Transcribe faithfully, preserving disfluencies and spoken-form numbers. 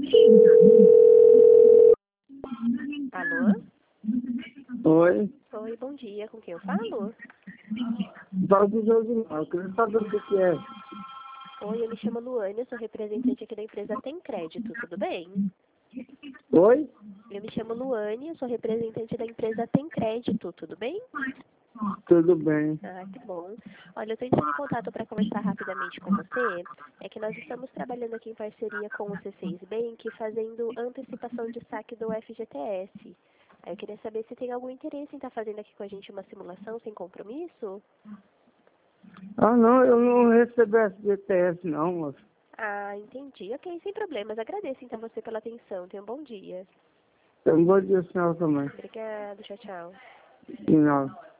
Alô? Oi, Oi, bom dia. Com quem eu falo? fala com o Josimar. Eu queria saber o que que é. Oi, eu me chamo Luane, eu sou representante aqui da empresa Tem Crédito, tudo bem? Oi? Eu me chamo Luane, eu sou representante da empresa Tem Crédito, tudo bem? Tudo bem. Ah, que bom. Olha, eu estou entrando em contato para conversar rapidamente com você. É que nós estamos trabalhando aqui em parceria com o C seis Bank, fazendo antecipação de saque do F G T S. Aí eu queria saber se tem algum interesse em estar fazendo aqui com a gente uma simulação sem compromisso? Ah, não, eu não recebi F G T S não, moço. Ah, entendi. Ok, sem problemas. Agradeço então você pela atenção. Tenha um bom dia. Eu não vou dizer senhor também. Obrigada, tchau, tchau. Não.